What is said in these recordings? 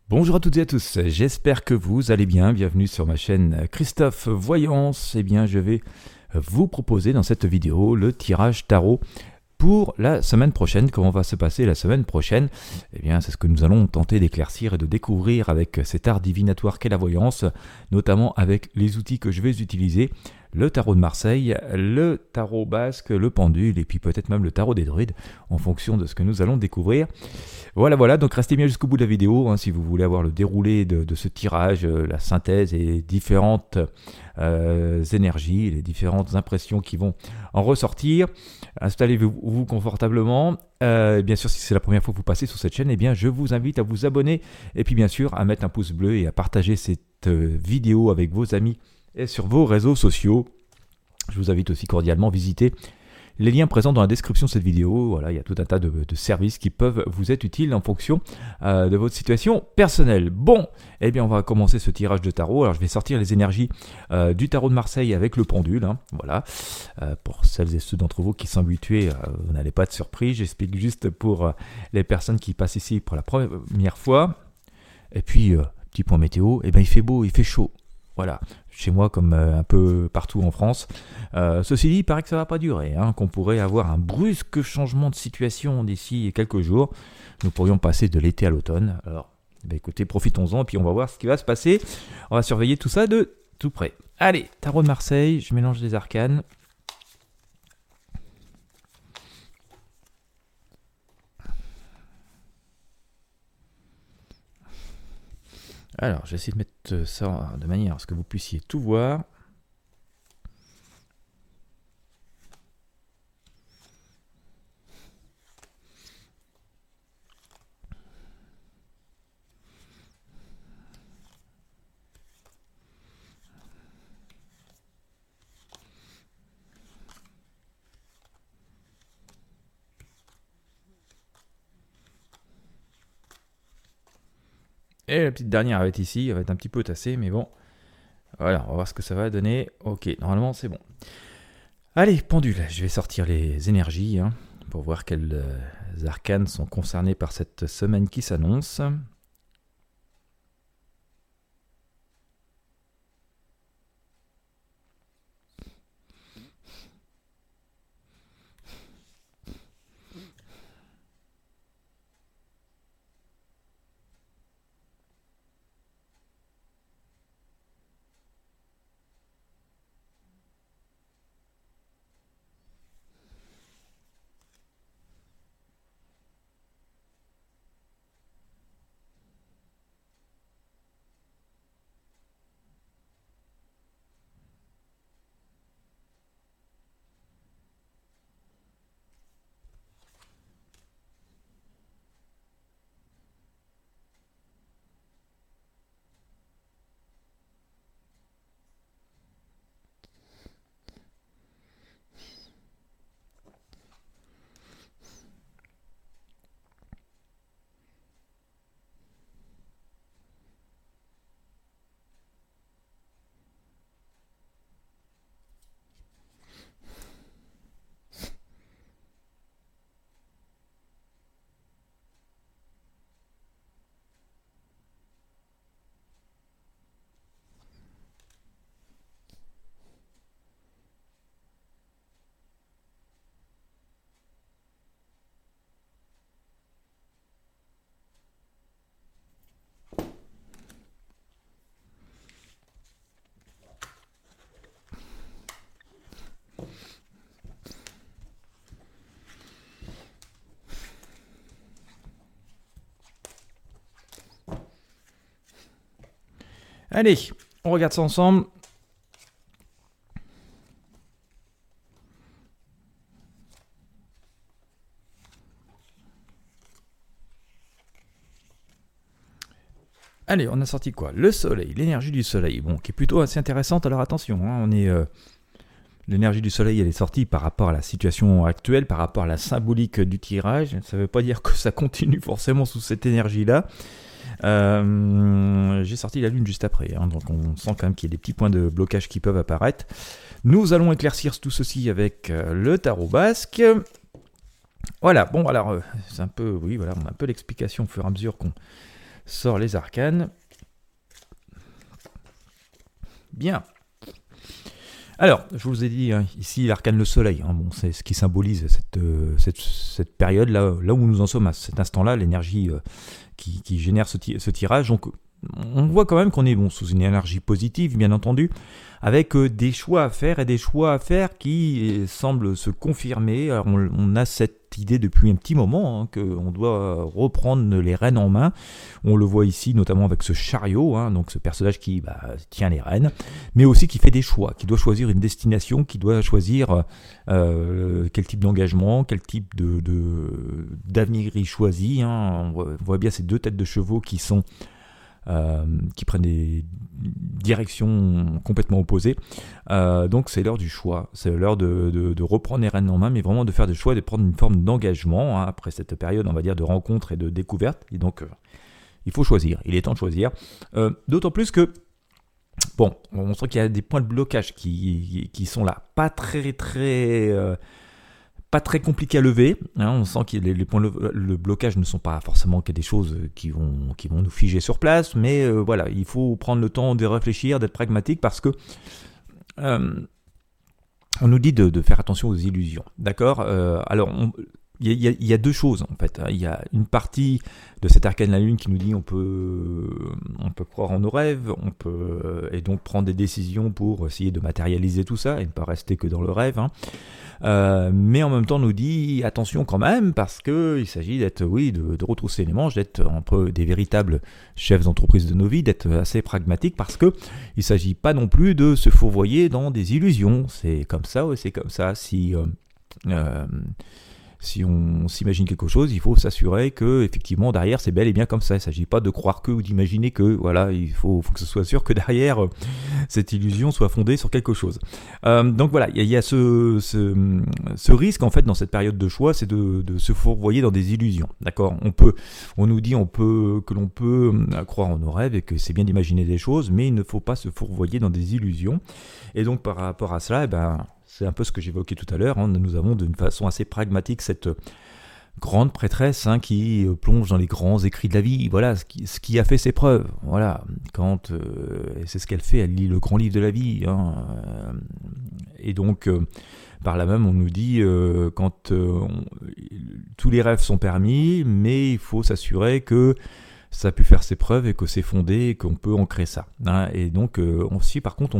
Bonjour à toutes et à tous, j'espère que vous allez bien, bienvenue sur ma chaîne Christophe Voyance. Eh bien je vais vous proposer dans cette vidéo le tirage tarot pour la semaine prochaine. Comment va se passer la semaine prochaine? Eh bien c'est ce que nous allons tenter d'éclaircir et de découvrir avec cet art divinatoire qu'est la voyance, notamment avec les outils que je vais utiliser. Le tarot de Marseille, le tarot basque, le pendule et puis peut-être même le tarot des druides en fonction de ce que nous allons découvrir. Voilà, donc restez bien jusqu'au bout de la vidéo si vous voulez avoir le déroulé de ce tirage, la synthèse et les différentes énergies, les différentes impressions qui vont en ressortir. Installez-vous confortablement. Bien sûr, si c'est la première fois que vous passez sur cette chaîne, eh bien, je vous invite à vous abonner et puis bien sûr à mettre un pouce bleu et à partager cette vidéo avec vos amis et sur vos réseaux sociaux. Je vous invite aussi cordialement à visiter les liens présents dans la description de cette vidéo. Voilà, il y a tout un tas de services qui peuvent vous être utiles en fonction de votre situation personnelle. Bon, eh bien on va commencer ce tirage de tarot. Alors je vais sortir les énergies du tarot de Marseille avec le pendule. Voilà, pour celles et ceux d'entre vous qui sont habitués, vous n'allez pas être surpris. J'explique juste pour les personnes qui passent ici pour la première fois. Et puis, petit point météo, eh bien il fait beau, il fait chaud. Voilà, chez moi comme un peu partout en France. Ceci dit, il paraît que ça ne va pas durer, qu'on pourrait avoir un brusque changement de situation d'ici quelques jours. Nous pourrions passer de l'été à l'automne. Alors, écoutez, profitons-en et puis on va voir ce qui va se passer. On va surveiller tout ça de tout près. Allez, tarot de Marseille, je mélange les arcanes. Alors, j'essaie de mettre ça de manière à ce que vous puissiez tout voir. Et la petite dernière, elle va être ici, elle va être un petit peu tassée, mais bon. Voilà, on va voir ce que ça va donner. Ok, normalement c'est bon. Allez, pendule, je vais sortir les énergies pour voir quels arcanes sont concernés par cette semaine qui s'annonce. Allez, on regarde ça ensemble. Allez, on a sorti quoi? Le soleil, l'énergie du soleil, bon, qui est plutôt assez intéressante. Alors attention, l'énergie du soleil, elle est sortie par rapport à la situation actuelle, par rapport à la symbolique du tirage. Ça ne veut pas dire que ça continue forcément sous cette énergie-là. J'ai sorti la lune juste après, donc on sent quand même qu'il y a des petits points de blocage qui peuvent apparaître. Nous allons éclaircir tout ceci avec le tarot basque. Voilà, bon alors c'est un peu, oui voilà, on a un peu l'explication au fur et à mesure qu'on sort les arcanes. Bien. Alors, je vous ai dit, ici, l'arcane le soleil, bon, c'est ce qui symbolise cette période, là où nous en sommes à cet instant-là, l'énergie qui génère ce tirage. Donc, on voit quand même qu'on est sous une énergie positive, bien entendu, avec des choix à faire et des choix à faire qui semblent se confirmer. Alors, on a cette idée depuis un petit moment qu'on doit reprendre les rênes en main. On le voit ici notamment avec ce chariot, donc ce personnage qui tient les rênes, mais aussi qui fait des choix, qui doit choisir une destination, qui doit choisir quel type d'engagement, quel type d'avenir il choisit. On voit bien ces deux têtes de chevaux qui prennent des directions complètement opposées. Donc c'est l'heure du choix, c'est l'heure de reprendre les rênes en main, mais vraiment de faire des choix, de prendre une forme d'engagement après cette période, on va dire, de rencontre et de découverte. Et donc il faut choisir, il est temps de choisir. D'autant plus que on sent qu'il y a des points de blocage qui sont là, pas très compliqué à lever, on sent que les points de blocage ne sont pas forcément que des choses qui vont nous figer sur place, mais voilà, il faut prendre le temps de réfléchir, d'être pragmatique, parce que on nous dit de faire attention aux illusions, d'accord. Alors, il y a deux choses en fait. Il y a une partie de cet arcane de la lune qui nous dit on peut croire en nos rêves, on peut et donc prendre des décisions pour essayer de matérialiser tout ça et ne pas rester que dans le rêve. Mais en même temps on nous dit attention quand même, parce que il s'agit d'être, de retrousser les manches, d'être un peu des véritables chefs d'entreprise de nos vies, d'être assez pragmatique, parce que il s'agit pas non plus de se fourvoyer dans des illusions. C'est comme ça, c'est comme ça. Si on s'imagine quelque chose, il faut s'assurer que effectivement derrière c'est bel et bien comme ça. Il ne s'agit pas de croire que ou d'imaginer que. Voilà, il faut que ce soit sûr que derrière cette illusion soit fondée sur quelque chose. Donc voilà, il y a ce risque en fait dans cette période de choix, c'est de se fourvoyer dans des illusions. D'accord ? On nous dit que l'on peut croire en nos rêves et que c'est bien d'imaginer des choses, mais il ne faut pas se fourvoyer dans des illusions. Et donc par rapport à cela, c'est un peu ce que j'évoquais tout à l'heure. Nous avons d'une façon assez pragmatique cette grande prêtresse qui plonge dans les grands écrits de la vie. Voilà, ce qui a fait ses preuves. Voilà, c'est ce qu'elle fait. Elle lit le grand livre de la vie. Et donc, par là même, on nous dit tous les rêves sont permis, mais il faut s'assurer que ça a pu faire ses preuves et que c'est fondé et qu'on peut ancrer ça. Et donc, si par contre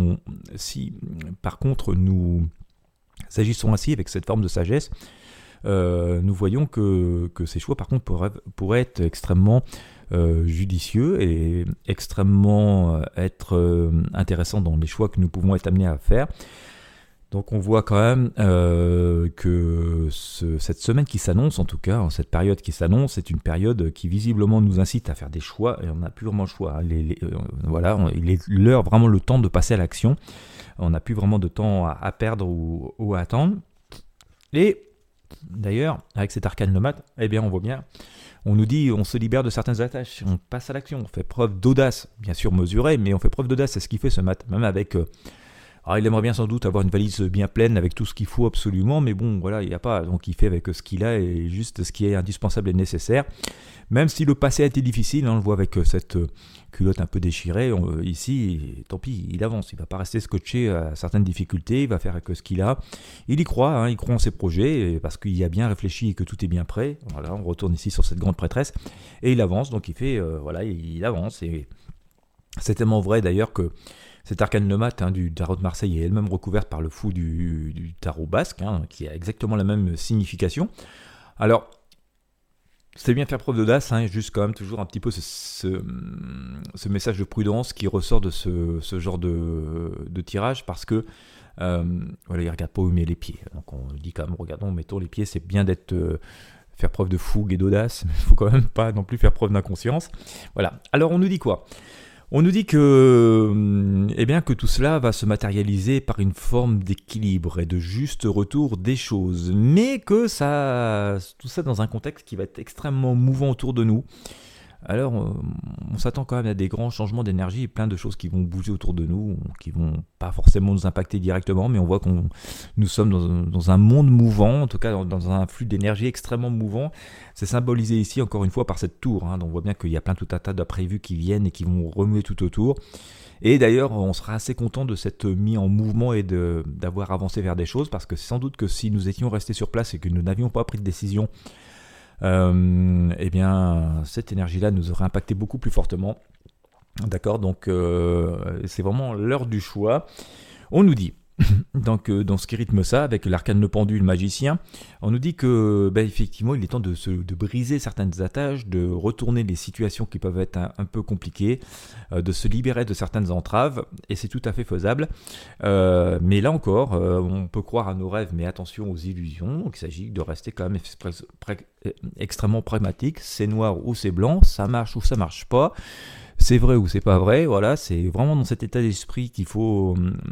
nous agissons ainsi avec cette forme de sagesse, nous voyons que ces choix par contre pourraient être extrêmement judicieux et extrêmement être intéressants dans les choix que nous pouvons être amenés à faire. Donc on voit quand même que cette semaine qui s'annonce, en tout cas, cette période qui s'annonce, c'est une période qui visiblement nous incite à faire des choix, et on n'a plus vraiment le choix. Voilà, il est l'heure, vraiment le temps de passer à l'action. On n'a plus vraiment de temps à perdre ou à attendre. Et d'ailleurs, avec cet arcane le mat, on voit bien, on nous dit on se libère de certaines attaches, on passe à l'action, on fait preuve d'audace, bien sûr mesurée, mais on fait preuve d'audace, c'est ce qui fait ce mat, même avec... il aimerait bien sans doute avoir une valise bien pleine avec tout ce qu'il faut absolument, mais bon, voilà, il n'y a pas. Donc il fait avec ce qu'il a et juste ce qui est indispensable et nécessaire. Même si le passé a été difficile, on le voit avec cette culotte un peu déchirée, ici, tant pis, il avance. Il ne va pas rester scotché à certaines difficultés, il va faire avec ce qu'il a. Il y croit, il croit en ses projets, parce qu'il y a bien réfléchi et que tout est bien prêt. Voilà, on retourne ici sur cette grande prêtresse, et il avance, donc il fait, il avance. Et c'est tellement vrai d'ailleurs que cette arcane le mat du tarot de Marseille est elle-même recouverte par le fou du tarot basque, qui a exactement la même signification. Alors, c'est bien faire preuve d'audace, juste quand même toujours un petit peu ce message de prudence qui ressort de ce genre de tirage, parce que il ne regarde pas où il met les pieds. Donc on dit quand même, mettons les pieds, c'est bien faire preuve de fougue et d'audace, mais il ne faut quand même pas non plus faire preuve d'inconscience. Voilà. Alors on nous dit quoi ? On nous dit que tout cela va se matérialiser par une forme d'équilibre et de juste retour des choses, mais que tout ça dans un contexte qui va être extrêmement mouvant autour de nous. Alors on s'attend quand même à des grands changements d'énergie et plein de choses qui vont bouger autour de nous, qui vont pas forcément nous impacter directement, mais on voit qu'on nous sommes dans un monde mouvant, en tout cas dans un flux d'énergie extrêmement mouvant. C'est symbolisé ici encore une fois par cette tour, donc on voit bien qu'il y a tout un tas d'imprévus qui viennent et qui vont remuer tout autour. Et d'ailleurs, on sera assez content de s'être mis en mouvement et d'avoir avancé vers des choses, parce que c'est sans doute que si nous étions restés sur place et que nous n'avions pas pris de décision, eh bien, cette énergie-là nous aurait impacté beaucoup plus fortement. D'accord, donc c'est vraiment l'heure du choix. On nous dit, donc dans ce qui rythme ça, avec l'arcane le pendu, le magicien, on nous dit que effectivement il est temps de briser certaines attaches, de retourner les situations qui peuvent être un peu compliquées, de se libérer de certaines entraves, et c'est tout à fait faisable. Mais là encore, on peut croire à nos rêves, mais attention aux illusions. Donc il s'agit de rester quand même extrêmement pragmatique. C'est noir ou c'est blanc, ça marche ou ça marche pas. C'est vrai ou c'est pas vrai, voilà, c'est vraiment dans cet état d'esprit qu'il faut,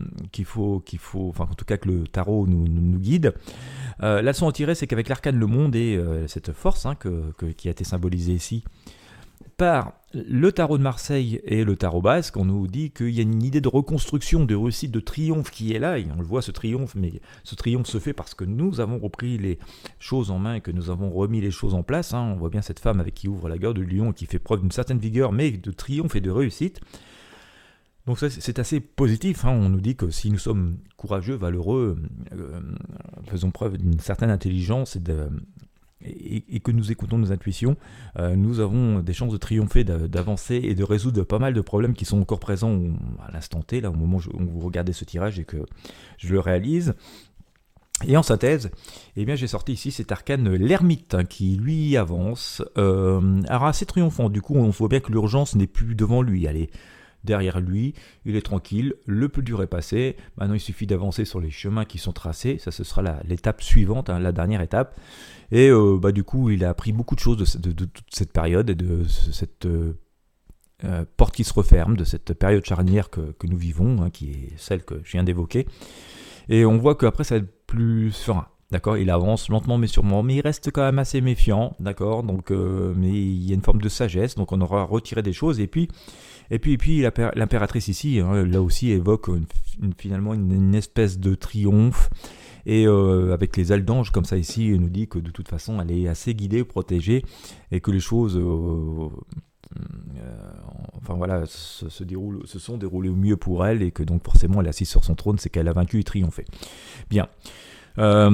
enfin en tout cas que le tarot nous guide. La leçon à tirer, c'est qu'avec l'arcane le monde et cette force qui a été symbolisée ici par le tarot de Marseille et le tarot basque, on nous dit qu'il y a une idée de reconstruction, de réussite, de triomphe qui est là, et on le voit ce triomphe, mais ce triomphe se fait parce que nous avons repris les choses en main et que nous avons remis les choses en place. On voit bien cette femme avec qui ouvre la gueule de lion et qui fait preuve d'une certaine vigueur, mais de triomphe et de réussite. Donc ça, c'est assez positif, on nous dit que si nous sommes courageux, valeureux, faisons preuve d'une certaine intelligence et que nous écoutons nos intuitions, nous avons des chances de triompher, d'avancer et de résoudre pas mal de problèmes qui sont encore présents à l'instant T, là, au moment où vous regardez ce tirage et que je le réalise. Et en synthèse, j'ai sorti ici cet arcane l'ermite qui lui avance, alors assez triomphant. Du coup, on voit bien que l'urgence n'est plus devant lui, elle est derrière lui, il est tranquille, le plus dur est passé, maintenant il suffit d'avancer sur les chemins qui sont tracés, ça ce sera l'étape suivante, la dernière étape, et du coup il a appris beaucoup de choses de toute cette période et de cette porte qui se referme, de cette période charnière que nous vivons, qui est celle que je viens d'évoquer, et on voit qu'après ça va être plus serein. D'accord, il avance lentement mais sûrement, mais il reste quand même assez méfiant, d'accord, donc, mais il y a une forme de sagesse, donc on aura retiré des choses, et puis l'impératrice ici, là aussi évoque finalement une espèce de triomphe, et avec les ailes d'ange comme ça ici, elle nous dit que de toute façon elle est assez guidée, protégée, et que les choses se sont déroulées au mieux pour elle, et que donc forcément elle est assise sur son trône, c'est qu'elle a vaincu et triomphé. Bien. Alors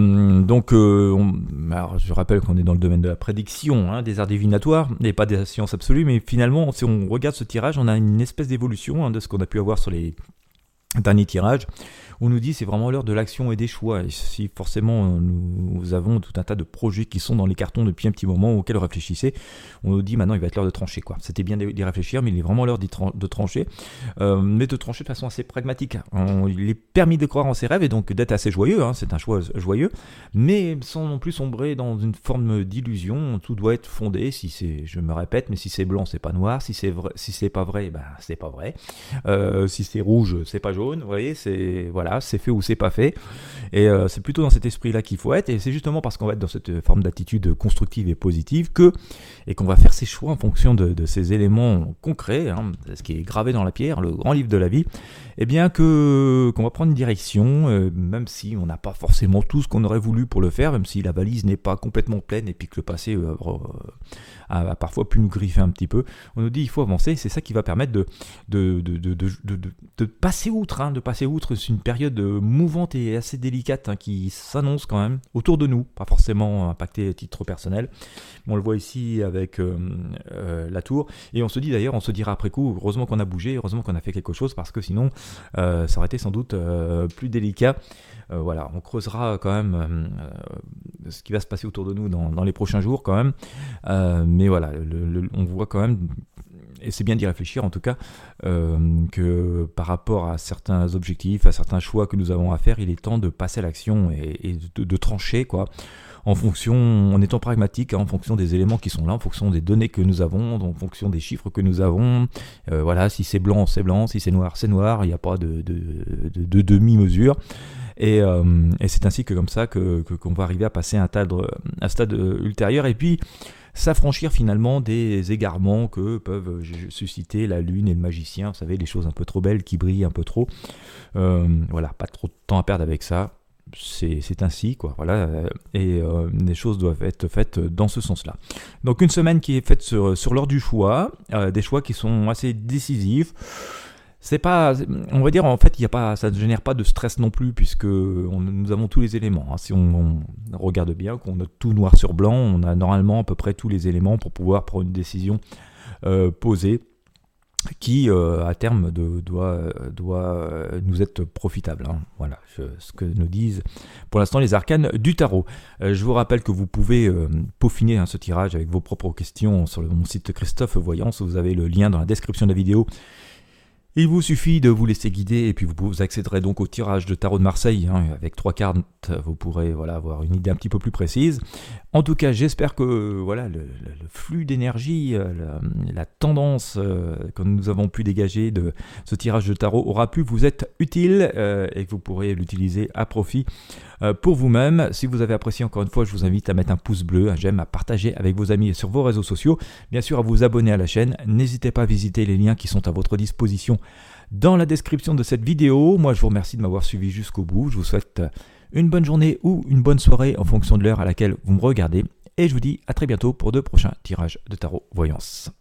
je rappelle qu'on est dans le domaine de la prédiction, des arts divinatoires et pas des sciences absolues, mais finalement si on regarde ce tirage, on a une espèce d'évolution de ce qu'on a pu avoir sur les derniers tirages. On nous dit c'est vraiment l'heure de l'action et des choix, et si forcément nous avons tout un tas de projets qui sont dans les cartons depuis un petit moment auxquels on réfléchissait, on nous dit maintenant il va être l'heure de trancher, quoi. C'était bien d'y réfléchir, mais il est vraiment l'heure de trancher, mais de trancher de façon assez pragmatique. Il est permis de croire en ses rêves et donc d'être assez joyeux, c'est un choix joyeux, mais sans non plus sombrer dans une forme d'illusion. Tout doit être fondé, je me répète, mais si c'est blanc c'est pas noir, si c'est vrai, si c'est pas vrai, c'est pas vrai, si c'est rouge c'est pas jaune, vous voyez, c'est fait ou c'est pas fait, et c'est plutôt dans cet esprit-là qu'il faut être, et c'est justement parce qu'on va être dans cette forme d'attitude constructive et positive et qu'on va faire ses choix en fonction de ces éléments concrets, ce qui est gravé dans la pierre, le grand livre de la vie, et bien qu'on va prendre une direction, même si on n'a pas forcément tout ce qu'on aurait voulu pour le faire, même si la valise n'est pas complètement pleine et puis que le passé a parfois pu nous griffer un petit peu. On nous dit il faut avancer, c'est ça qui va permettre de passer outre, de passer outre une période mouvante et assez délicate qui s'annonce quand même autour de nous, pas forcément impacté à titre personnel. On le voit ici avec la tour, et on se dit d'ailleurs, on se dira après coup, heureusement qu'on a bougé, heureusement qu'on a fait quelque chose, parce que sinon ça aurait été sans doute plus délicat. On creusera quand même ce qui va se passer autour de nous dans les prochains jours quand même, mais voilà, on voit quand même, et c'est bien d'y réfléchir en tout cas, que par rapport à certains objectifs, à certains choix que nous avons à faire, il est temps de passer à l'action et de trancher, quoi, en étant pragmatique, en fonction des éléments qui sont là, en fonction des données que nous avons, en fonction des chiffres que nous avons. Si c'est blanc, c'est blanc, si c'est noir, il n'y a pas de demi-mesure. Et c'est ainsi que comme ça qu'on va arriver à passer à un stade ultérieur. Et puis s'affranchir finalement des égarements que peuvent susciter la lune et le magicien. Vous savez, les choses un peu trop belles qui brillent un peu trop. Voilà, pas trop de temps à perdre avec ça. C'est ainsi, quoi. Voilà, et les choses doivent être faites dans ce sens-là. Donc une semaine qui est faite sur l'heure du choix, des choix qui sont assez décisifs. C'est pas, on va dire en fait, ça ne génère pas de stress non plus puisque nous avons tous les éléments. Hein. Si on regarde bien, qu'on a tout noir sur blanc, on a normalement à peu près tous les éléments pour pouvoir prendre une décision posée qui à terme doit nous être profitable. Hein. Voilà ce que nous disent pour l'instant les arcanes du tarot. Je vous rappelle que vous pouvez peaufiner ce tirage avec vos propres questions sur mon site Christophe Voyance. Vous avez le lien dans la description de la vidéo. Il vous suffit de vous laisser guider et puis vous accéderez donc au tirage de tarot de Marseille. Hein, avec 3 cartes, vous pourrez avoir une idée un petit peu plus précise. En tout cas, j'espère que le flux d'énergie, la tendance que nous avons pu dégager de ce tirage de tarot aura pu vous être utile et que vous pourrez l'utiliser à profit pour vous-même. Si vous avez apprécié, encore une fois, je vous invite à mettre un pouce bleu, un j'aime, à partager avec vos amis et sur vos réseaux sociaux. Bien sûr, à vous abonner à la chaîne. N'hésitez pas à visiter les liens qui sont à votre disposition dans la description de cette vidéo. Moi, je vous remercie de m'avoir suivi jusqu'au bout. Je vous souhaite une bonne journée ou une bonne soirée en fonction de l'heure à laquelle vous me regardez. Et je vous dis à très bientôt pour de prochains tirages de tarot voyance.